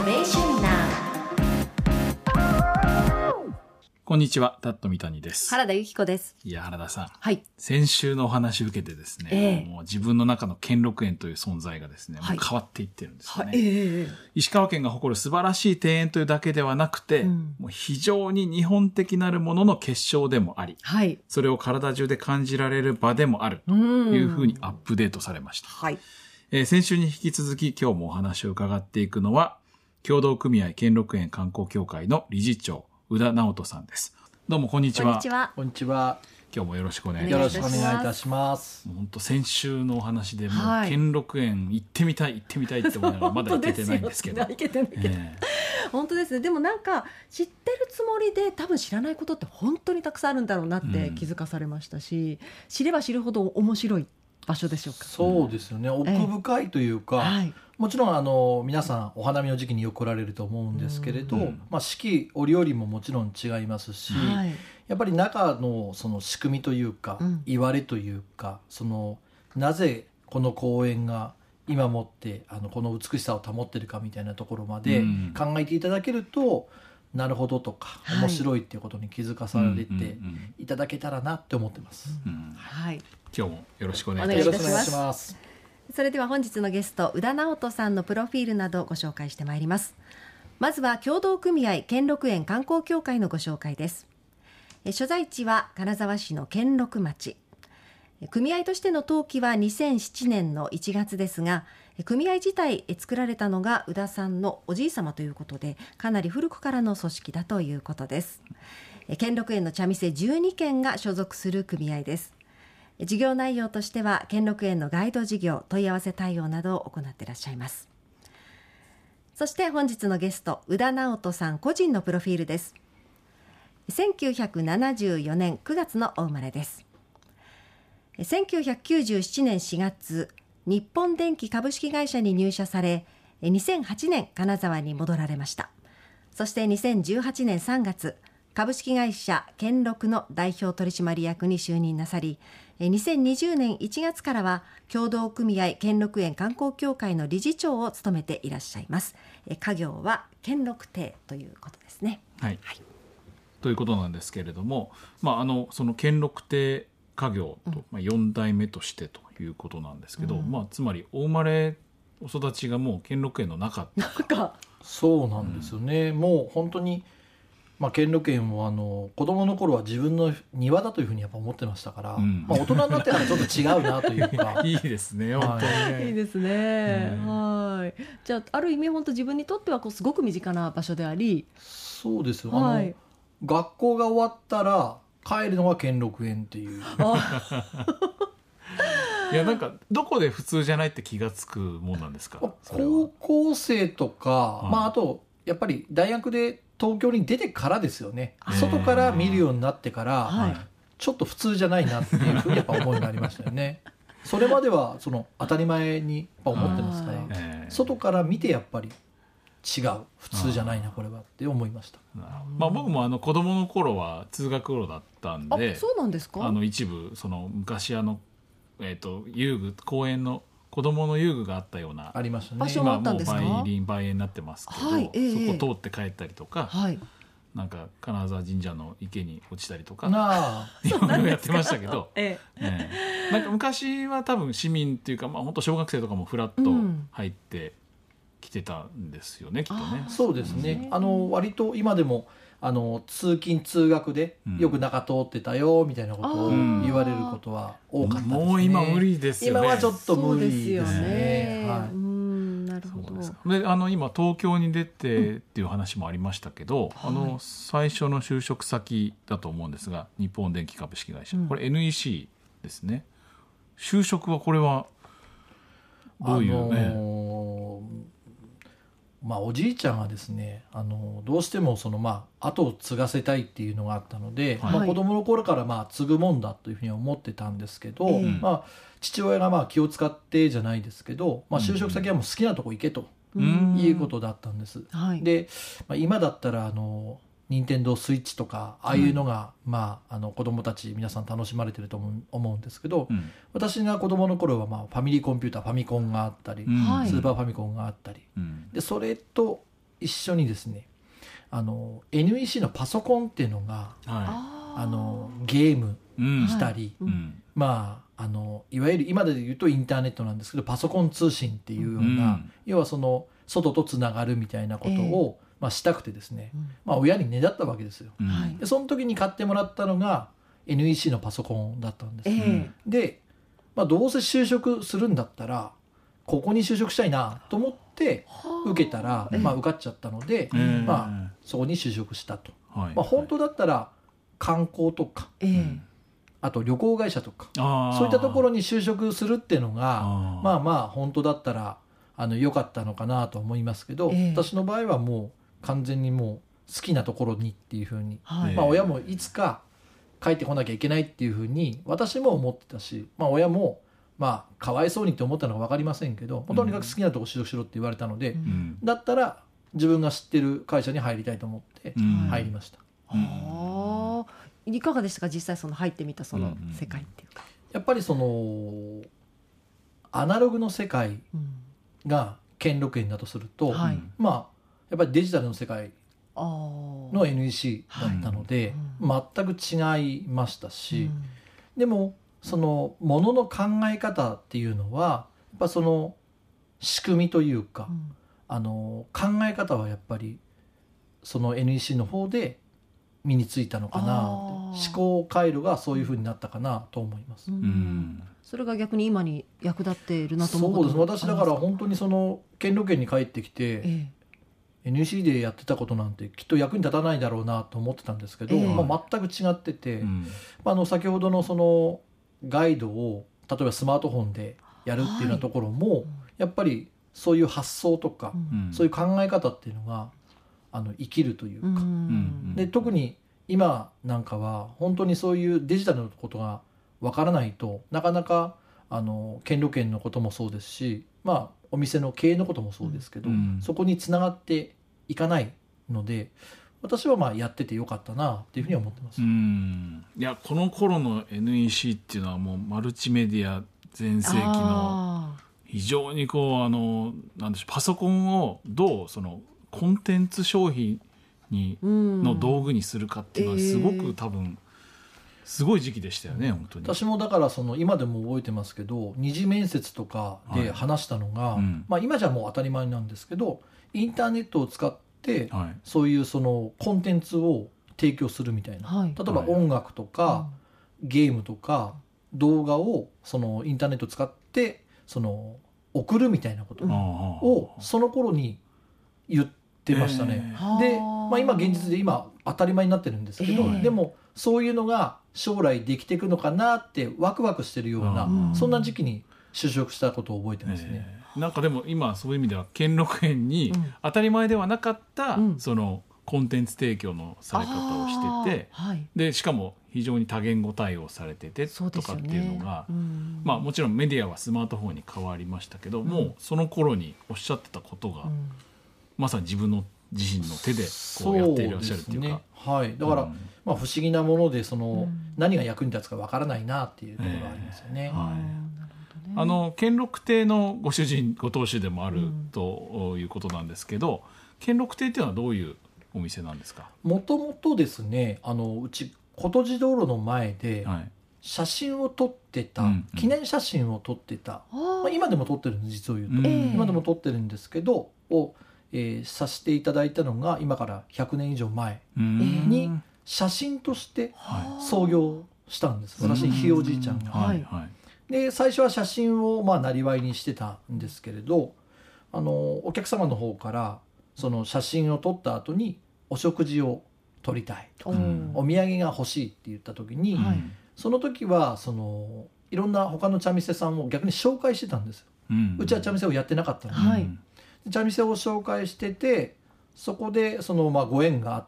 Innovation Now。 こんにちは、タット三谷です。 原田由紀子です。 いや、原田さん。 はい。 先週のお話を受けてですね、もう自分の中の兼六園という存在がですね、もう変わっていってるんですよね。石川県が誇る素晴らしい庭園というだけではなくて、もう非常に日本的なるものの結晶でもあり、それを体中で感じられる場でもあるというふうにアップデートされました。先週に引き続き今日もお話を伺っていくのは、協同組合兼六園観光協会の理事長、宇田直人さんです。どうもこんにちは。 こんにちは。 今日もよろしくお願いいたします。 よろしくお願いいたします。 本当先週のお話でもう兼六園行ってみたいって思いながらまだ行けてないんですけど。 本当ですね。でもなんか知ってるつもりで多分知らないことって本当にたくさんあるんだろうなって気づかされましたし、知れば知るほど面白い場所でしょうか。 そうですよね。奥深いというか、もちろん皆さんお花見の時期によく来られると思うんですけれど、四季折々ももちろん違いますし、やっぱり中のその仕組みというか、言われというか、なぜこの公園が今もってこの美しさを保っているかみたいなところまで考えていただけると、なるほどとか面白いっていうことに気づかされていただけたらなって思ってます。 今日もよろしくお願いいたします。 それでは本日のゲスト宇田直人さんのプロフィールなどをご紹介してまいります。まずは協同組合兼六園観光協会のご紹介です。所在地は金沢市の兼六町。組合としての登記は2007年の1月ですが、組合自体作られたのが宇田さんのおじい様ということで、かなり古くからの組織だということです。兼六園の茶店12軒が所属する組合です。事業内容としては兼六園のガイド事業、問い合わせ対応などを行っていらっしゃいます。そして本日のゲスト宇田直人さん個人のプロフィールです。1974年9月のお生まれです。1997年4月日本電機株式会社に入社され、2008年金沢に戻られました。そして2018年3月株式会社兼六の代表取締役に就任なさり、2020年1月からは協同組合兼六園観光協会の理事長を務めていらっしゃいます。家業は兼六亭ということですね。 ということなんですけれども、その兼六亭家業と、4代目としてということなんですけど、つまりお生まれお育ちがもう兼六園の中そうなんですよね。もう本当に兼六園を子供の頃は自分の庭だというふうにやっぱ思ってましたから、大人になってからちょっと違うなというかいいですね、本当にいいですね。じゃあある意味本当自分にとってはすごく身近な場所であり、 そうですよ。学校が終わったら帰るのが兼六園っていういや、なんかどこで普通じゃないって気がつくもんなんですか。 高校生とか、あとやっぱり大学で東京に出てからですよね。外から見るようになってから、ちょっと普通じゃないなっていうふうにやっぱ思いがありましたよね。それまでは当たり前に思ってますから、外から見てやっぱり違う、普通じゃないなこれはって思いました。 僕も子供の頃は通学路だったんで、 そうなんですか。 一部昔遊具、公園の子供の遊具があったようなありましたね。 場所があったんですか。 今もう梅園になってますけど、そこ通って帰ったりとか、なんか金沢神社の池に落ちたりとかいろいろやってましたけど、なんか昔は多分市民っていうか、本当小学生とかもフラッと入ってきてたんですよね、きっとね。 そうですね。割と今でも通勤通学でよく中通ってたよみたいなことを言われることは多かったですね。 もう今無理ですよね。 今はちょっと無理ですね。なるほど。 で今東京に出てっていう話もありましたけど、最初の就職先だと思うんですが、日本電機株式会社、これ NEC ですね。就職はこれはどういう、 おじいちゃんがですね、どうしても後を継がせたいっていうのがあったので、子供の頃から継ぐもんだというふうに思ってたんですけど、父親が気を使ってじゃないですけど、就職先はもう好きなとこ行けということだったんです。で、今だったら任天堂スイッチとかああいうのが、子供たち皆さん楽しまれてると思うんですけど、私が子供の頃はファミリーコンピューターファミコンがあったり、スーパーファミコンがあったり、でそれと一緒にですねNEC のパソコンっていうのが、ゲームしたり、まあいわゆる今で言うとインターネットなんですけどパソコン通信っていうような、要はその外とつながるみたいなことを、したくてですね、親にねだったわけですよ。でその時に買ってもらったのが NEC のパソコンだったんです。で、どうせ就職するんだったらここに就職したいなと思って受けたら、受かっちゃったので、そこに就職したと。本当だったら観光とか、あと旅行会社とかそういったところに就職するっていうのが本当だったら良かったのかなと思いますけど、私の場合はもう完全にもう好きなところにっていうふうに、親もいつか帰ってこなきゃいけないっていうふうに私も思ってたし、親もかわいそうにって思ったのか分かりませんけど、とにかく好きなところ就職しろって言われたので、だったら自分が知ってる会社に入りたいと思って入りました。 いかがでしたか、実際その入ってみたその世界っていうか。 やっぱりそのアナログの世界が兼六園だとすると、やっぱりデジタルの世界の NEC だったので、全く違いましたし、でもそのものの考え方っていうのはやっぱその仕組みというか、考え方はやっぱりその NEC の方で身についたのかなって、思考回路がそういう風になったかなと思います。 それが逆に今に役立っているなと思うこと。 そうです。私だから本当にその兼六園に帰ってきて、NEC でやってたことなんてきっと役に立たないだろうなと思ってたんですけど、全く違ってて、先ほどのそのガイドを例えばスマートフォンでやるっていうようなところも、やっぱりそういう発想とか、そういう考え方っていうのが生きるというか、で特に今なんかは本当にそういうデジタルのことがわからないとなかなか兼六園のこともそうですし、お店の経営のこともそうですけど、そこにつながっていかないので、私はやっててよかったなっていうふうに思ってます。 いやこの頃の NEC っていうのはもうマルチメディア全盛期の非常にこうなんでしょう、パソコンをどうそのコンテンツ消費の道具にするかっていうのはすごく多分すごい時期でしたよね、本当に。 私もだからその今でも覚えてますけど、二次面接とかで話したのが、今じゃもう当たり前なんですけど、インターネットを使ってそういうそのコンテンツを提供するみたいな、例えば音楽とかゲームとか動画をそのインターネットを使ってその送るみたいなことをその頃に言ってましたね。で、今現実で今当たり前になってるんですけど、でもそういうのが将来できていくのかなってワクワクしてるような、そんな時期に就職したことを覚えてますね。 なんかでも今そういう意味では兼六園に当たり前ではなかったそのコンテンツ提供のされ方をしてて、でしかも非常に多言語対応されててとかっていうのが、もちろんメディアはスマートフォンに変わりましたけど、もうその頃におっしゃってたことが、まさに自分の自身の手でこうやっていらっしゃるっていうか、 だから、不思議なものでその、何が役に立つかわからないなっていうところがありますよね。 兼六亭のご主人ご当主でもあるということなんですけど、兼六亭っていうのはどういうお店なんですか？ もともとですね、うち琴路道路の前で写真を撮ってた、記念写真を撮ってた、今でも撮ってるんです、実を言うと、今でも撮ってるんですけどを、させていただいたのが今から100年以上前に写真として創業したんです、私ひいおじいちゃんが。で最初は写真をなりわいにしてたんですけれど、お客様の方からその写真を撮った後にお食事を撮りたいとか、お土産が欲しいって言った時に、その時はそのいろんな他の茶店さんを逆に紹介してたんですよ。うちは茶店をやってなかったので、茶店を紹介してて、そこでそのご縁があって、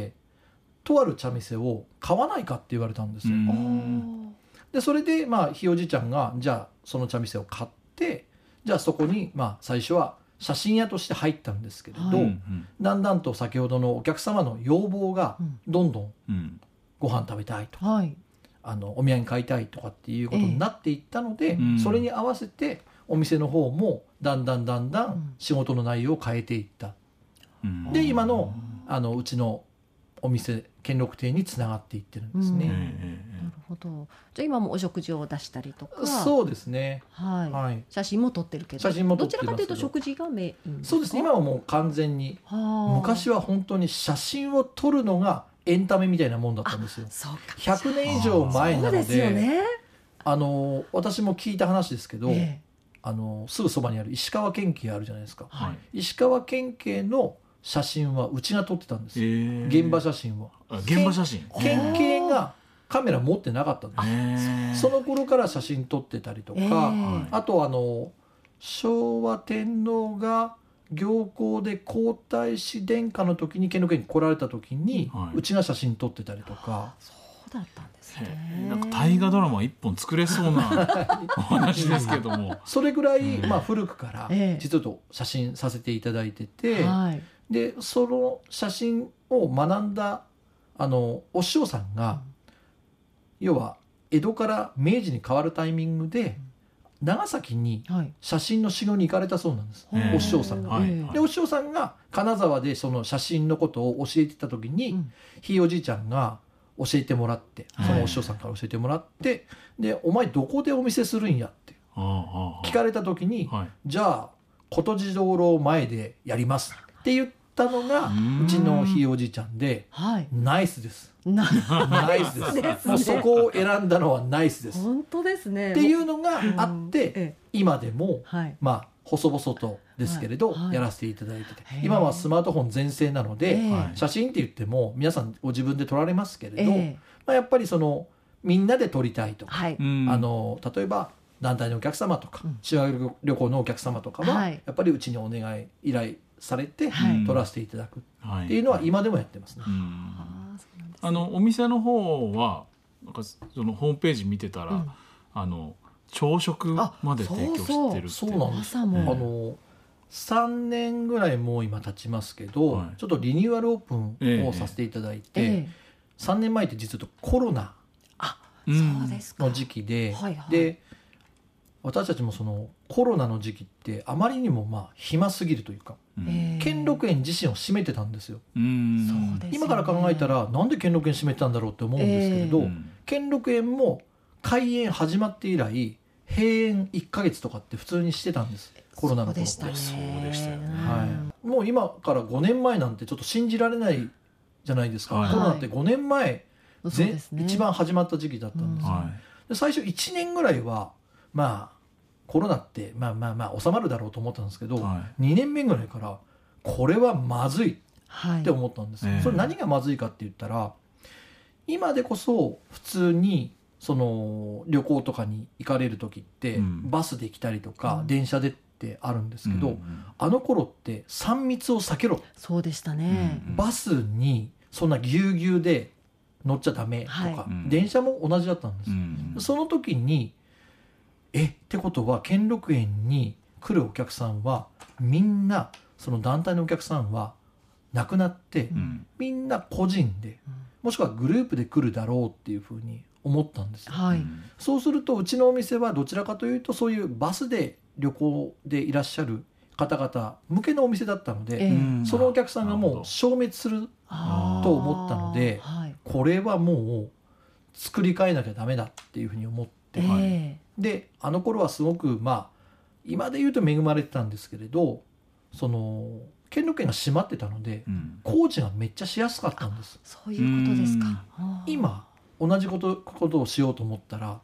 とある茶店を買わないかって言われたんですよ。でそれでひいおじいちゃんがじゃあその茶店を買って、じゃあそこに最初は写真屋として入ったんですけれど、だんだんと先ほどのお客様の要望がどんどんご飯食べたいとか、お土産買いたいとかっていうことになっていったので、それに合わせてお店の方もだんだん仕事の内容を変えていったっで今のうちのお店兼六亭につながっていってるんですね。 なるほど。じゃあ今もお食事を出したりとか。 そうですね。 はい。 はい、 写真も撮ってるけど。 写真も撮ってますけど。 どちらかというと食事がメインですか？ そうですね。今はもう完全に。昔は本当に写真を撮るのがエンタメみたいなもんだったんですよ。 そうか。 100年以上前なので。 そうですよね。 私も聞いた話ですけど、すぐそばにある石川県警あるじゃないですか。はい、石川県警の写真はうちが撮ってたんですよ。現場写真は。 現場写真。 県警がカメラ持ってなかったんです。その頃から写真撮ってたりとか、あと昭和天皇が行幸で皇太子殿下の時に兼六園に来られた時に、うちが写真撮ってたりとか。 そうだったんですね。 なんか大河ドラマ一本作れそうなお話ですけども。 それぐらい、古くから実は写真させていただいてて、でその写真を学んだお師匠さんが、要は江戸から明治に変わるタイミングで長崎に写真の修行に行かれたそうなんです、お師匠さんが。でお師匠さんが金沢でその写真のことを教えてた時に、ひいおじいちゃんが教えてもらって、そのお師匠さんから教えてもらって、でお前どこでお見せするんやって聞かれた時に、じゃあ琴地道路前でやりますって言ったのがうちのひいおじいちゃんで、ナイスです。ナイスです。もうそこを選んだのはナイスです。 本当ですね。 っていうのがあって、今でも細々とですけれどやらせていただいてて、今はスマートフォン全盛なので、写真って言っても皆さんご自分で撮られますけれど、やっぱりみんなで撮りたいとか、例えば団体のお客様とか修学旅行のお客様とかはやっぱりうちにお願い依頼されて撮らせていただくっていうのは今でもやってますね。 お店の方はなんかそのホームページ見てたら、朝食まで提供してるって。 そうなんです。3年ぐらいもう今経ちますけど、ちょっとリニューアルオープンをさせていただいて、3年前って実はコロナの時期で、で私たちもそのコロナの時期ってあまりにも暇すぎるというか、兼六園自身を閉めてたんですよ。今から考えたらなんで兼六園閉めてたんだろうって思うんですけれど、兼六園も開園始まって以来閉園1ヶ月とかって普通にしてたんです、コロナの頃。 そうでしたよね。 もう今から5年前なんてちょっと信じられないじゃないですか。コロナって5年前一番始まった時期だったんですよ。で最初1年ぐらいはコロナって収まるだろうと思ったんですけど、2年目ぐらいからこれはまずいって思ったんです。それ何がまずいかって言ったら、今でこそ普通にその旅行とかに行かれる時ってバスで来たりとか電車でってあるんですけど、あの頃って3密を避けろ。 そうでしたね。 バスにそんなぎゅうぎゅうで乗っちゃダメとか、電車も同じだったんです。その時にってことは兼六園に来るお客さんはみんなその団体のお客さんはなくなって、みんな個人で、もしくはグループで来るだろうっていうふうに思ったんですよ。そうするとうちのお店はどちらかというとそういうバスで旅行でいらっしゃる方々向けのお店だったので、そのお客さんがもう消滅すると思ったので、これはもう作り変えなきゃダメだっていうふうに思って、であの頃はすごく今で言うと恵まれてたんですけれど、その兼六園が閉まってたので、工事がめっちゃしやすかったんです。 そういうことですか。 今同じことをしようと思ったら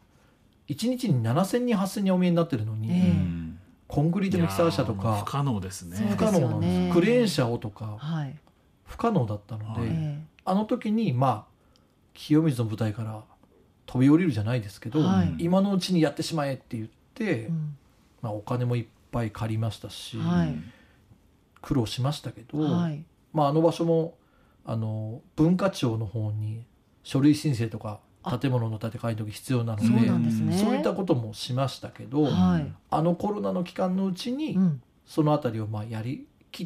1日に7000人8000人お見えになってるのに、コンクリートミキサー車とか不可能ですね。 不可能なんです。クレーン車をとか、不可能だったので、あの時に清水の舞台から飛び降りるじゃないですけど、今のうちにやってしまえって言って、お金もいっぱい借りましたし、苦労しましたけど、あの場所も文化庁の方に書類申請とか建物の建て替えの時必要なので、そういったこともしましたけど、あのコロナの期間のうちにそのあたりをやりきって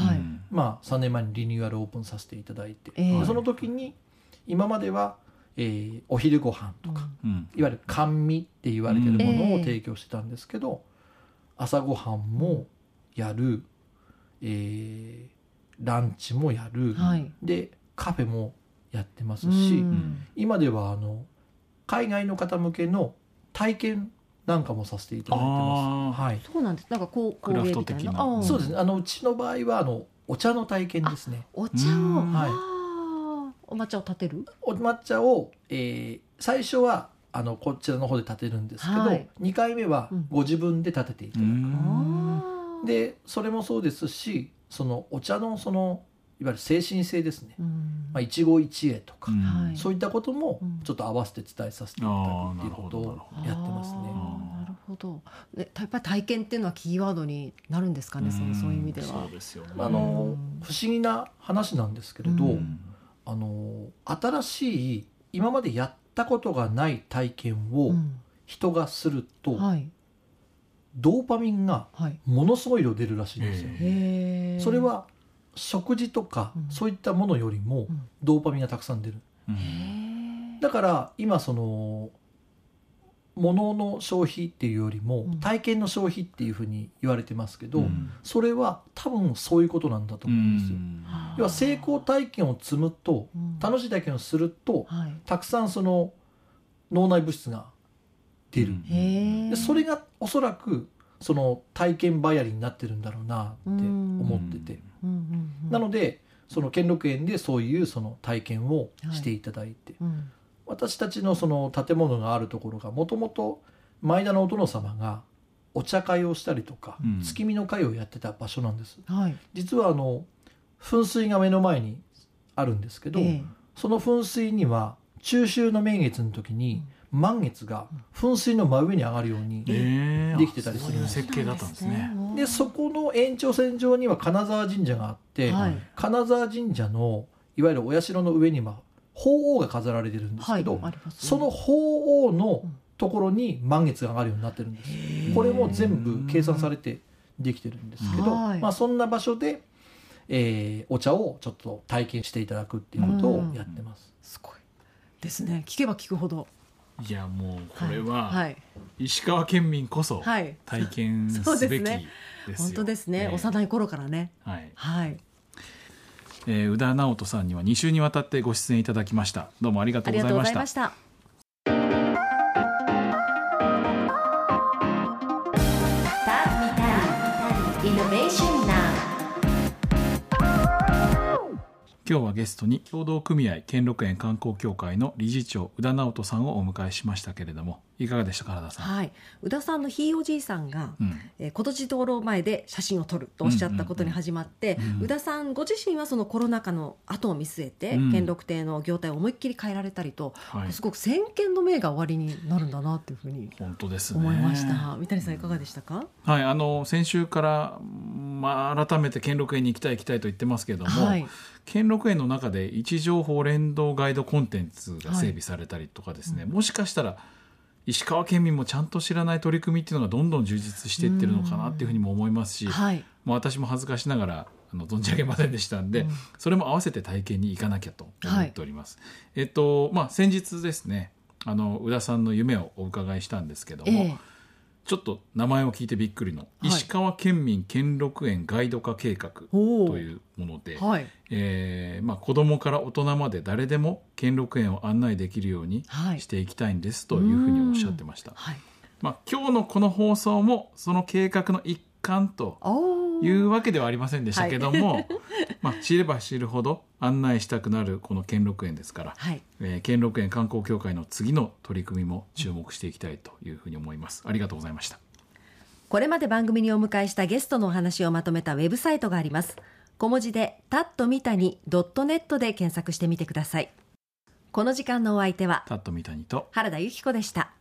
、3年前にリニューアルオープンさせていただいて、その時に今まではお昼ご飯とか、いわゆる甘味って言われてるものを提供してたんですけど、朝ごはんもやる、 ランチもやる、 はい、 でカフェもやってますし、今では海外の方向けの体験なんかもさせていただいてます。はい、 そうなんです。なんかクラフト的な。 そうですね。うちの場合はお茶の体験ですね。 お茶を、はい、お抹茶を立てる？ お抹茶を、最初はこちらの方で立てるんですけど、はい、2回目はご自分で立てていただく。でそれもそうですし、そのお茶のいわゆる精神性ですね、一期一会とか、そういったこともちょっと合わせて伝えさせていただくっていうことをやってますね。 なるほど。やっぱり体験っていうのはキーワードになるんですかね、そういう意味では。 そうですよね。 不思議な話なんですけれど、新しい今までやったことがない体験を人がすると、はい、ドーパミンがものすごい量出るらしいんですよ。それは食事とか、そういったものよりもドーパミンがたくさん出る。だから今物の消費っていうよりも体験の消費っていうふうに言われてますけど、それは多分そういうことなんだと思うんですよ。要は成功体験を積むと、楽しい体験をすると、たくさん脳内物質が出る。でそれがおそらく体験バイアリーになってるんだろうなって思ってて、なので兼六園でそういう体験をしていただいて、私たちの建物があるところがもともと前田のお殿様がお茶会をしたりとか、月見の会をやってた場所なんです。実は噴水が目の前にあるんですけど、その噴水には中秋の名月の時に満月が噴水の真上に上がるようにできてたりするんです。 設計だったんですね。 でそこの延長線上には金沢神社があって、金沢神社のいわゆるお社の上には鳳凰が飾られてるんですけど、その鳳凰のところに満月が上がるようになってるんです。これも全部計算されてできてるんですけど、そんな場所で、お茶をちょっと体験していただくっていうことをやってます。 すごいですね。聞けば聞くほど。 いやもうこれは石川県民こそ体験すべきですよ。 本当ですね。幼い頃からね。 宇田直人さんには2週にわたってご出演いただきました。どうもありがとうございました。今日はゲストに協同組合兼六園観光協会の理事長宇田直人さんをお迎えしましたけれども、いかがでしたか、原田さん。 宇田さんのひいおじいさんが、今年道路前で写真を撮るとおっしゃったことに始まって、宇田さんご自身はそのコロナ禍の後を見据えて、兼六亭の業態を思いっきり変えられたりと、すごく先見の明が終わりになるんだなというふうに思いました。三谷さんいかがでしたか。 先週から、改めて兼六園に行きたいと言ってますけれども、兼六園の中で位置情報連動ガイドコンテンツが整備されたりとかですね、もしかしたら石川県民もちゃんと知らない取り組みっていうのがどんどん充実していってるのかなっていうふうにも思いますし、私も恥ずかしながら存じ上げませんでしたんで、それも合わせて体験に行かなきゃと思っております。先日ですね、宇田さんの夢をお伺いしたんですけども、ちょっと名前を聞いてびっくりの、石川県民兼六園ガイド化計画というもので、子どもから大人まで誰でも兼六園を案内できるようにしていきたいんですというふうにおっしゃってました。今日のこの放送もその計画の一環というわけではありませんでしたけども、知れば知るほど案内したくなるこの兼六園ですから、兼六園観光協会の次の取り組みも注目していきたいというふうに思います。ありがとうございました。 これまで番組にお迎えしたゲストのお話をまとめたウェブサイトがあります。小文字でタットミタニ.netで検索してみてください。この時間のお相手はタットミタニと原田由紀子でした。